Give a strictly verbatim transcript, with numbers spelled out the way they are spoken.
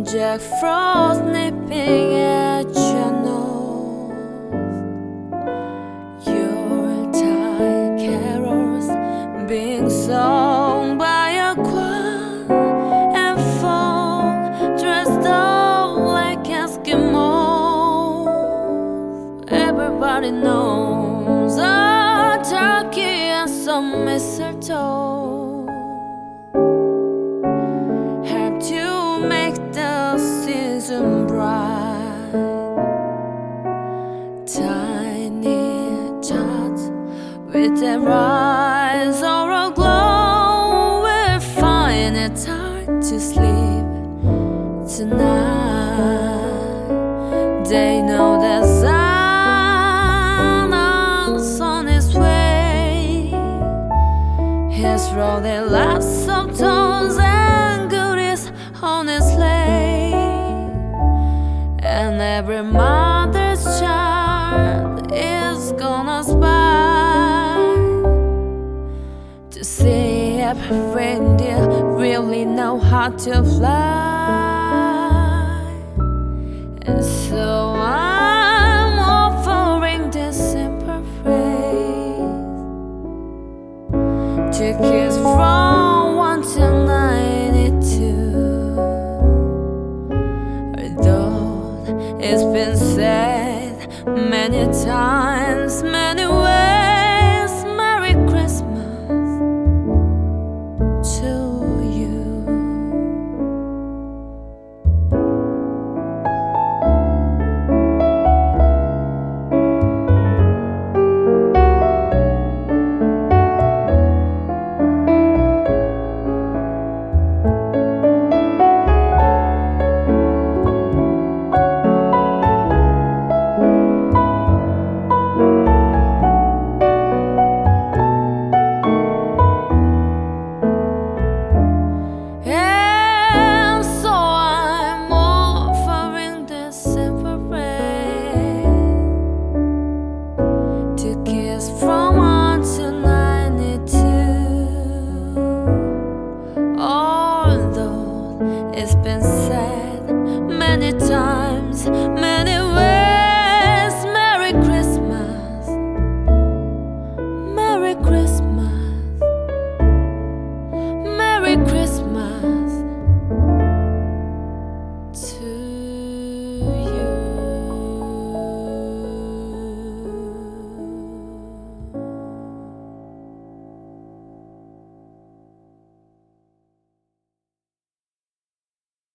Jack Frost nipping at your nose. Yuletide carols being sung by a choir, and folk dressed up like Eskimos. Everybody knows a turkey and some mistletoe help to make the season bright. Tiny tots with their eyes or a glow will find it hard to sleep tonight. They know that Santa's on his way. He's rolling lots of tones and goodies on his sleigh, and every mother's child is gonna spy to see if reindeer really know how to fly. And so I'm offering this simple phrase to kids from one to ninety-two. Although it's been said many times, many ways, Merry Christmas to you. From one to ninety-two. Although it's been said many times,